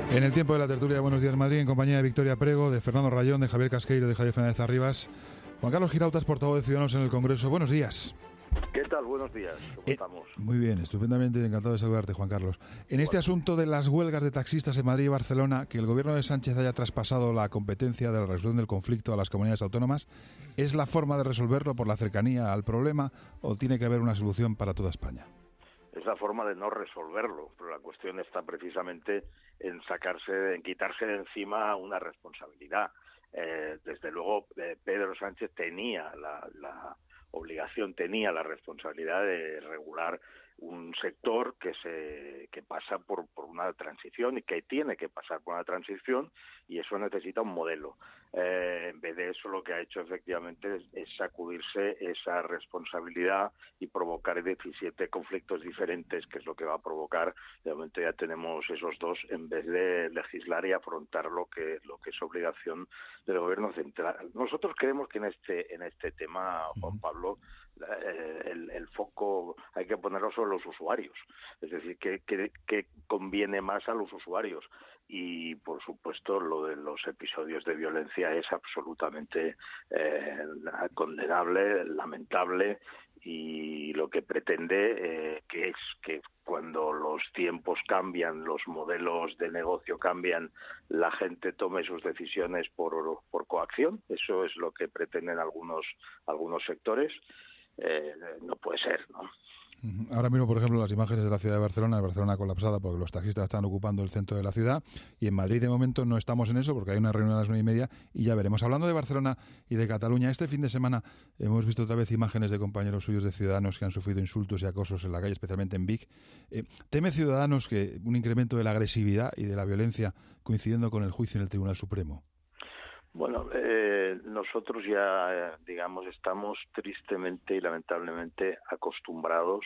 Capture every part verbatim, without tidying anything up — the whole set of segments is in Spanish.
En el tiempo de la tertulia de Buenos Días Madrid, en compañía de Victoria Prego, de Fernando Rayón, de Javier Casqueiro, de Javier Fernández Arribas. Juan Carlos Girautas, portavoz de Ciudadanos en el Congreso. Buenos días. ¿Qué tal? Buenos días. ¿Cómo eh, estamos? Muy bien, estupendamente, encantado de saludarte, Juan Carlos. En este bueno. asunto de las huelgas de taxistas en Madrid y Barcelona, que el gobierno de Sánchez haya traspasado la competencia de la resolución del conflicto a las comunidades autónomas, ¿es la forma de resolverlo por la cercanía al problema o tiene que haber una solución para toda España? Es la forma de no resolverlo, pero la cuestión está precisamente en sacarse, en quitarse de encima una responsabilidad. Eh, desde luego, eh, Pedro Sánchez tenía la, la obligación, tenía la responsabilidad de regular un sector que se que pasa por, por una transición y que tiene que pasar por una transición, y eso necesita un modelo. Eh, en vez de eso, lo que ha hecho efectivamente es, es sacudirse esa responsabilidad y provocar diecisiete conflictos diferentes, que es lo que va a provocar. De momento ya tenemos esos dos, en vez de legislar y afrontar lo que lo que es obligación del gobierno central. Nosotros creemos que en este en este tema, Juan Pablo, El, el foco hay que ponerlo sobre los usuarios, es decir, que, que, que conviene más a los usuarios, y por supuesto lo de los episodios de violencia es absolutamente eh, condenable, lamentable, y lo que pretende eh, que es que cuando los tiempos cambian, los modelos de negocio cambian, la gente tome sus decisiones por, por coacción. Eso es lo que pretenden algunos algunos sectores. Eh, no puede ser, ¿no? Ahora mismo, por ejemplo, las imágenes de la ciudad de Barcelona, Barcelona colapsada porque los taxistas están ocupando el centro de la ciudad, y en Madrid de momento no estamos en eso porque hay una reunión a las nueve y media y ya veremos. Hablando de Barcelona y de Cataluña, este fin de semana hemos visto otra vez imágenes de compañeros suyos de Ciudadanos que han sufrido insultos y acosos en la calle, especialmente en Vic. Eh, ¿Teme Ciudadanos que un incremento de la agresividad y de la violencia coincidiendo con el juicio en el Tribunal Supremo? Bueno, eh, nosotros ya, digamos, estamos tristemente y lamentablemente acostumbrados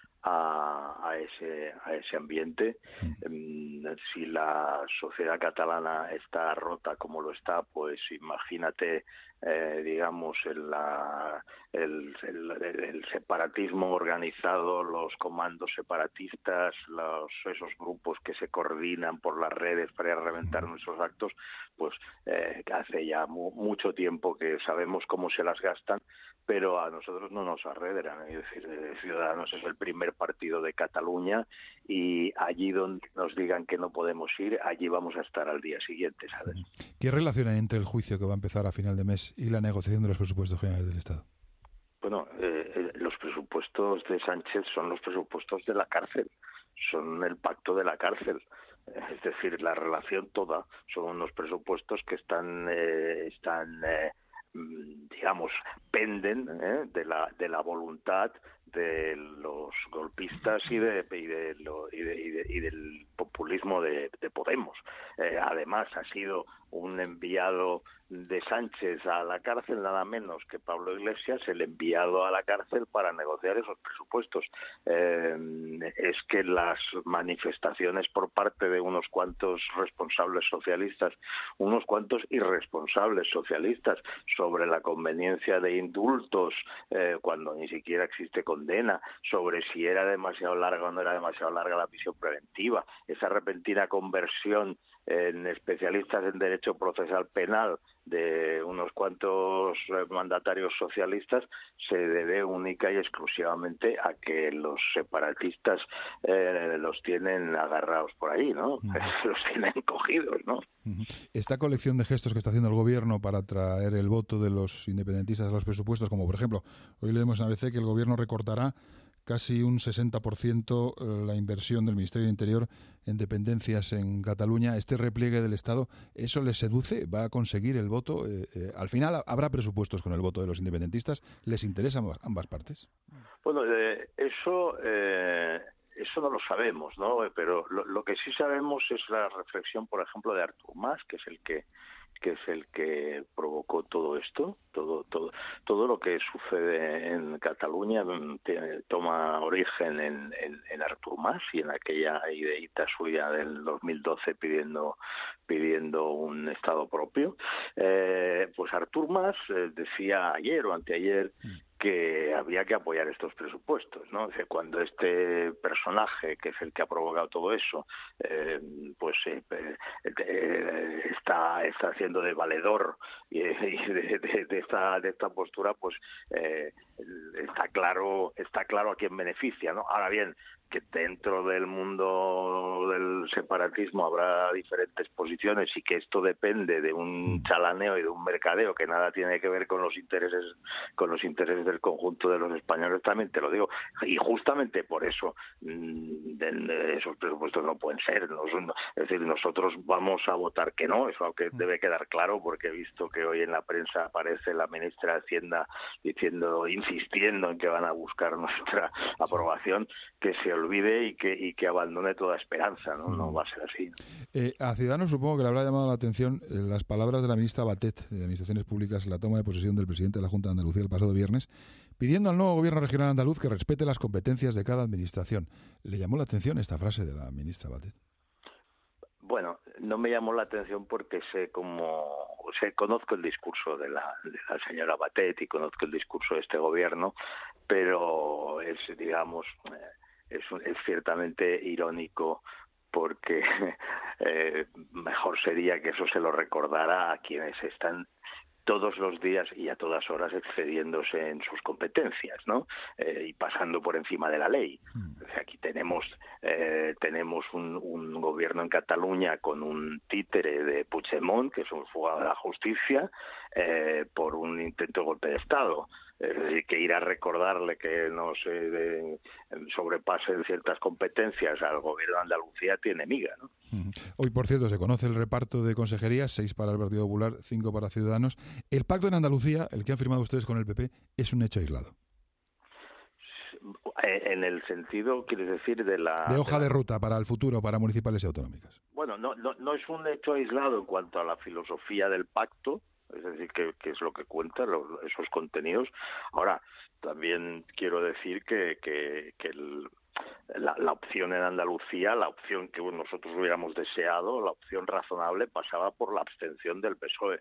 a, a ese a ese ambiente. Mm. Si la sociedad catalana está rota como lo está, pues imagínate, eh, digamos, el, la, el, el, el separatismo organizado, los comandos separatistas, los esos grupos que se coordinan por las redes para reventar nuestros actos, pues eh, hace ya mu mucho tiempo que sabemos cómo se las gastan, pero a nosotros no nos arredran. Es decir, Ciudadanos es el primer partido de Cataluña, y allí donde nos digan que no podemos ir, allí vamos a estar al día siguiente, ¿sabes? ¿Qué relación hay entre el juicio que va a empezar a final de mes y la negociación de los presupuestos generales del Estado? Bueno, eh, los presupuestos de Sánchez son los presupuestos de la cárcel, son el pacto de la cárcel. Es decir, la relación toda son unos presupuestos que están eh, están eh, digamos, penden eh, de la de la voluntad de los golpistas y de y de, lo, y, de, y, de y del populismo de, de Podemos. Eh, además, ha sido un enviado de Sánchez a la cárcel, nada menos que Pablo Iglesias, el enviado a la cárcel para negociar esos presupuestos. Eh, es que las manifestaciones por parte de unos cuantos responsables socialistas, unos cuantos irresponsables socialistas, sobre la conveniencia de indultos, eh, cuando ni siquiera existe condena, sobre si era demasiado larga o no era demasiado larga la prisión preventiva, esa repentina conversión en especialistas en derecho procesal penal de unos cuantos mandatarios socialistas, se debe única y exclusivamente a que los separatistas eh, los tienen agarrados por ahí, ¿no? Uh-huh. Los tienen cogidos, ¿no? Uh-huh. Esta colección de gestos que está haciendo el gobierno para atraer el voto de los independentistas a los presupuestos, como por ejemplo, hoy leemos en A B C que el gobierno recortará casi un sesenta por ciento la inversión del Ministerio del Interior en dependencias en Cataluña. Este repliegue del Estado, ¿eso les seduce? ¿Va a conseguir el voto? Eh, eh, al final, ¿habrá presupuestos con el voto de los independentistas? ¿Les interesan ambas partes? Bueno, eh, eso... Eh... Eso no lo sabemos, ¿no? Pero lo, lo que sí sabemos es la reflexión, por ejemplo, de Artur Mas, que es el que que es el que provocó todo esto, todo todo todo lo que sucede en Cataluña tiene, toma origen en, en, en Artur Mas y en aquella ideita suya del dos mil doce pidiendo pidiendo un Estado propio. Eh, pues Artur Mas eh, decía ayer o anteayer que había que apoyar estos presupuestos, ¿no? O sea, cuando este personaje, que es el que ha provocado todo eso, eh, pues eh, eh, está está haciendo de valedor y, y de, de, de esta de esta postura, pues eh, está claro está claro a quién beneficia, ¿no? Ahora bien, que dentro del mundo del separatismo habrá diferentes posiciones y que esto depende de un chalaneo y de un mercadeo que nada tiene que ver con los intereses con los intereses del conjunto de los españoles, también te lo digo, y justamente por eso mmm, esos presupuestos no pueden ser, no, es decir, nosotros vamos a votar que no, eso que debe quedar claro, porque he visto que hoy en la prensa aparece la ministra de Hacienda diciendo, insistiendo en que van a buscar nuestra aprobación, que se olvide y que y que abandone toda esperanza, ¿no? No va a ser así. Eh, a Ciudadanos supongo que le habrá llamado la atención eh, las palabras de la ministra Batet de Administraciones Públicas en la toma de posesión del presidente de la Junta de Andalucía el pasado viernes, pidiendo al nuevo gobierno regional andaluz que respete las competencias de cada administración. ¿Le llamó la atención esta frase de la ministra Batet? Bueno, no me llamó la atención porque sé cómo, o sea, conozco el discurso de la, de la señora Batet y conozco el discurso de este gobierno, pero es, digamos, es, es ciertamente irónico, porque eh, mejor sería que eso se lo recordara a quienes están todos los días y a todas horas excediéndose en sus competencias, ¿no? Eh, y pasando por encima de la ley. O sea, aquí tenemos eh, tenemos un, un gobierno en Cataluña con un títere de Puigdemont, que es un fugado de la justicia, eh, por un intento de golpe de Estado. Es decir, que ir a recordarle que no se de, sobrepasen ciertas competencias al gobierno de Andalucía tiene miga, ¿no? Hoy, por cierto, se conoce el reparto de consejerías, seis para el Partido Popular, cinco para Ciudadanos. El pacto en Andalucía, el que han firmado ustedes con el P P, es un hecho aislado. En el sentido, quieres decir, de la... De hoja de, la... de ruta para el futuro, para municipales y autonómicas. Bueno, no, no, no es un hecho aislado en cuanto a la filosofía del pacto, es decir, que, que es lo que cuenta, los, esos contenidos. Ahora, también quiero decir que, que, que el, la, la opción en Andalucía, la opción que nosotros hubiéramos deseado, la opción razonable, pasaba por la abstención del P S O E.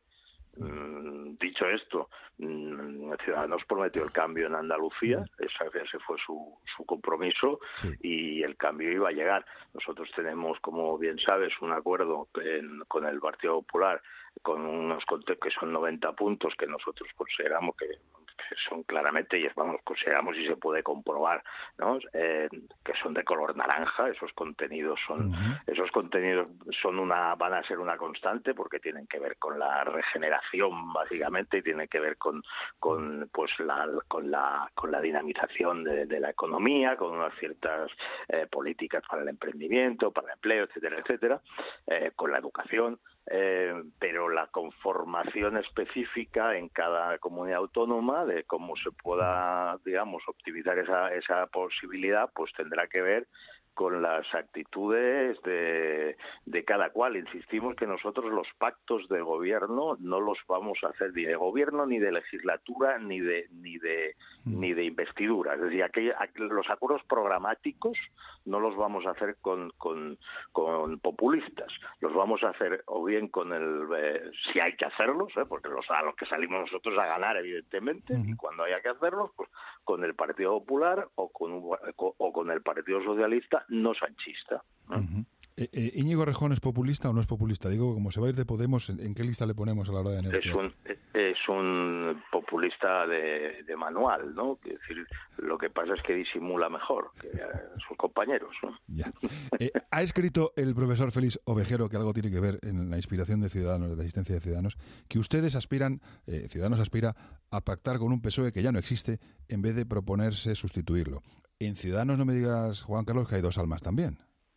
Mm, dicho esto, mm, Ciudadanos prometió el cambio en Andalucía, ese, ese fue su, su compromiso, sí. Y el cambio iba a llegar. Nosotros tenemos, como bien sabes, un acuerdo en, con el Partido Popular, con unos que son noventa puntos que nosotros consideramos que, que son claramente, y vamos, consideramos y se puede comprobar, ¿no? Eh, que son de color naranja. Esos contenidos son uh-huh. esos contenidos son una van a ser una constante, porque tienen que ver con la regeneración básicamente, y tienen que ver con con pues la con la con la dinamización de, de la economía, con unas ciertas eh, políticas para el emprendimiento, para el empleo, etcétera, etcétera, eh, con la educación. Eh, pero la conformación específica en cada comunidad autónoma de cómo se pueda, digamos, optimizar esa, esa posibilidad, pues tendrá que ver con las actitudes de, de cada cual. Insistimos que nosotros los pactos de gobierno no los vamos a hacer ni de gobierno, ni de legislatura, ni de ni de ni de investidura. Es decir, aquellos, los acuerdos programáticos no los vamos a hacer con, con, con populistas. Los vamos a hacer o bien con el, eh, si hay que hacerlos, ¿eh? porque los, a los que salimos nosotros a ganar, evidentemente, uh-huh. y cuando haya que hacerlos, pues con el Partido Popular o con, o con el Partido Socialista no sanchista. ¿no? Uh-huh. Eh, eh, ¿Íñigo Errejón es populista o no es populista? Digo, como se va a ir de Podemos, ¿en, en qué lista le ponemos a la hora de negociar? Es un, es un populista de, de manual, ¿no? Es decir, lo que pasa es que disimula mejor que sus compañeros, ¿no? Ya. Eh, ha escrito el profesor Félix Ovejero, que algo tiene que ver en la inspiración de Ciudadanos, de la existencia de Ciudadanos, que ustedes aspiran, eh, Ciudadanos aspira a pactar con un P S O E que ya no existe, en vez de proponerse sustituirlo. En Ciudadanos, no me digas, Juan Carlos, que hay dos almas también.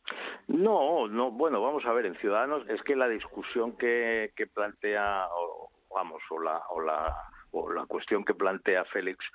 No, no, bueno, vamos a ver, en Ciudadanos es que la discusión que, que plantea, o, vamos, o la, o la, o la cuestión que plantea Félix,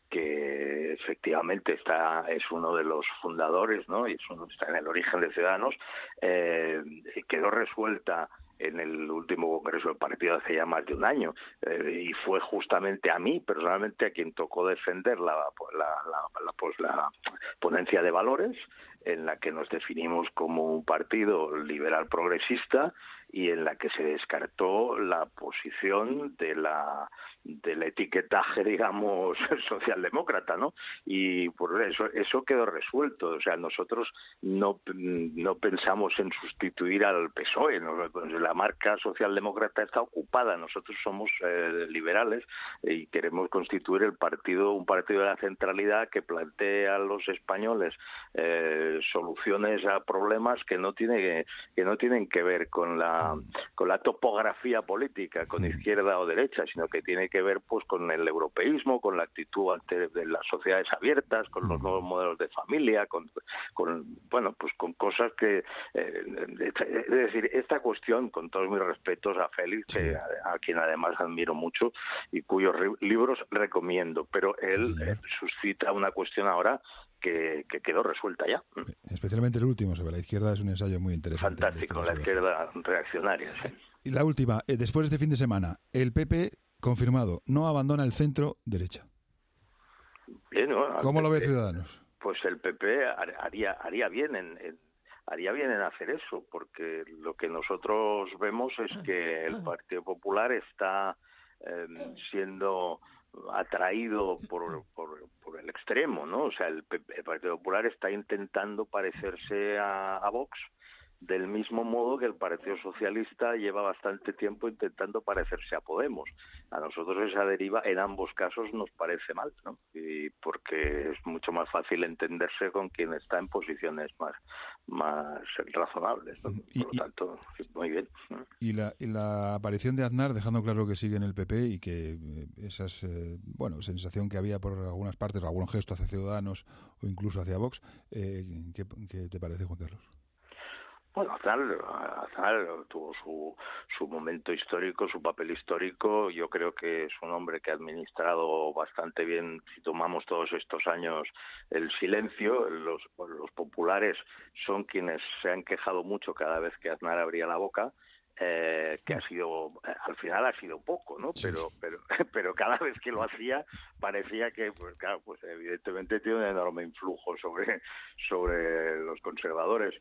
que efectivamente está es uno de los fundadores, ¿no? Y es uno, está en el origen de Ciudadanos, eh, quedó resuelta en el último congreso del partido hace ya más de un año, eh, y fue justamente a mí personalmente a quien tocó defender la, la, la, la, pues la ponencia de valores, en la que nos definimos como un partido liberal progresista y en la que se descartó la posición de la del etiquetaje, digamos, socialdemócrata, ¿no? Y por eso eso quedó resuelto. O sea, nosotros no no pensamos en sustituir al P S O E, ¿no? La marca socialdemócrata está ocupada. Nosotros somos eh, liberales y queremos constituir el partido un partido de la centralidad que plantee a los españoles eh, soluciones a problemas que no tiene que, que no tienen que ver con la con la topografía política, con izquierda o derecha, sino que tiene que ver pues con el europeísmo, con la actitud ante de las sociedades abiertas, con los nuevos modelos de familia, con, con bueno pues con cosas que eh, es decir, esta cuestión, con todos mis respetos a Félix, sí. que, a, a quien además admiro mucho y cuyos libros recomiendo, pero él sí, eh, suscita una cuestión ahora Que, que quedó resuelta ya. Especialmente el último, sobre la izquierda, es un ensayo muy interesante. Fantástico, la izquierda reaccionaria. Sí. Y la última, eh, después de este fin de semana, el P P, confirmado, no abandona el centro derecha. Bien, ¿no? ¿Cómo P P, lo ve Ciudadanos? Pues el P P haría, haría bien en, en haría bien en hacer eso, porque lo que nosotros vemos es que el Partido Popular está eh, siendo atraído por, por, por el extremo, ¿no? O sea, el, el Partido Popular está intentando parecerse a, a Vox, del mismo modo que el Partido Socialista lleva bastante tiempo intentando parecerse a Podemos. A nosotros esa deriva en ambos casos nos parece mal, ¿no? Y porque es mucho más fácil entenderse con quien está en posiciones más más razonables, ¿no? Por lo tanto, muy bien. Y la, y la aparición de Aznar, dejando claro que sigue en el P P y que esas, eh, bueno, sensación que había por algunas partes, algún gesto hacia Ciudadanos o incluso hacia Vox, eh, ¿qué, qué te parece, Juan Carlos? Bueno, Aznar, Aznar tuvo su, su momento histórico, su papel histórico. Yo creo que es un hombre que ha administrado bastante bien, si tomamos todos estos años, el silencio. Los, los populares son quienes se han quejado mucho cada vez que Aznar abría la boca. Eh, que ha sido, al final ha sido poco, ¿no? Pero, pero, pero cada vez que lo hacía parecía que, pues claro, pues evidentemente tiene un enorme influjo sobre, sobre los conservadores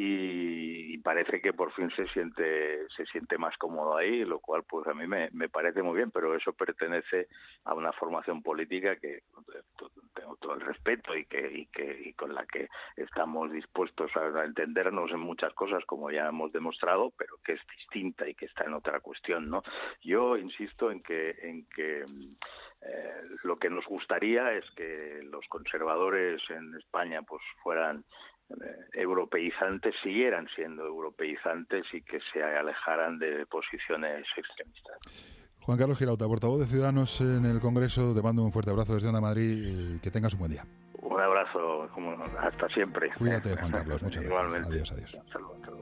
y, y parece que por fin se siente, se siente más cómodo ahí, lo cual pues a mí me, me parece muy bien, pero eso pertenece a una formación política que tengo todo el respeto y que, y que, y con la que estamos dispuestos a entendernos en muchas cosas, como ya hemos demostrado, pero que es distinta y que está en otra cuestión, ¿no? Yo insisto en que en que eh, lo que nos gustaría es que los conservadores en España pues fueran eh, europeizantes, siguieran siendo europeizantes y que se alejaran de posiciones extremistas. Juan Carlos Girauta, portavoz de Ciudadanos en el Congreso, te mando un fuerte abrazo desde Onda Madrid y que tengas un buen día. Un abrazo, como hasta siempre. Cuídate, Juan Carlos, muchas gracias. Igualmente. Adiós, adiós. Saludos.